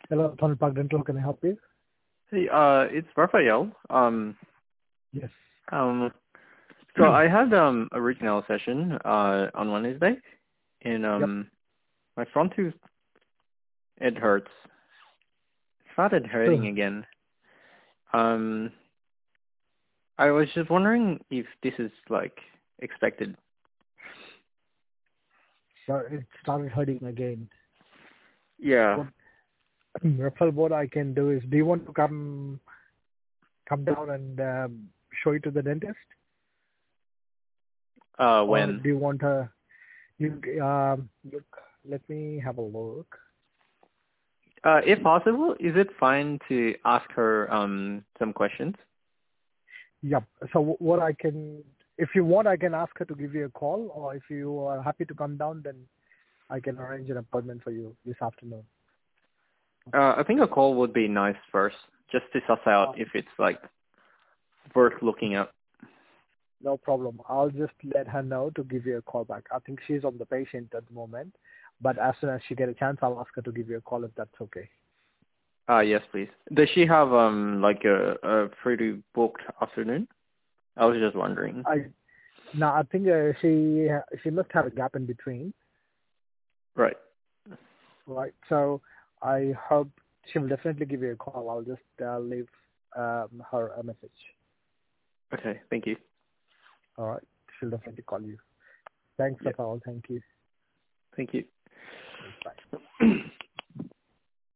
Hello, Thornton Park Dental. Can I help you? Hey, it's Raphael. Yes. Um, so I had a root canal session on Wednesday, and Yep. my front tooth, it hurts. Started hurting Still, again. Um, I was just wondering if this is like expected. so it started hurting again. Yeah. What, Rafael, what I can do is, do you want to come down and show it to the dentist, or When? do you want you look? Let me have a look. If possible, is it fine to ask her some questions? Yep. So what I can, if you want, I can ask her to give you a call, or if you are happy to come down, then I can arrange an appointment for you this afternoon. I think a call would be nice first, just to suss out if it's like worth looking at. No problem. I'll just let her know to give you a call back. I think she's on the patient at the moment, but as soon as she get a chance, I'll ask her to give you a call if that's okay. Yes, please. Does she have like a pretty booked afternoon? I was just wondering. I think she must have a gap in between, Right. right? So I hope she'll definitely give you a call. I'll just leave her a message. Okay. Thank you. All right, she'll definitely call you. Thanks, Yeah. Rafael. Thank you. Thank you. Bye.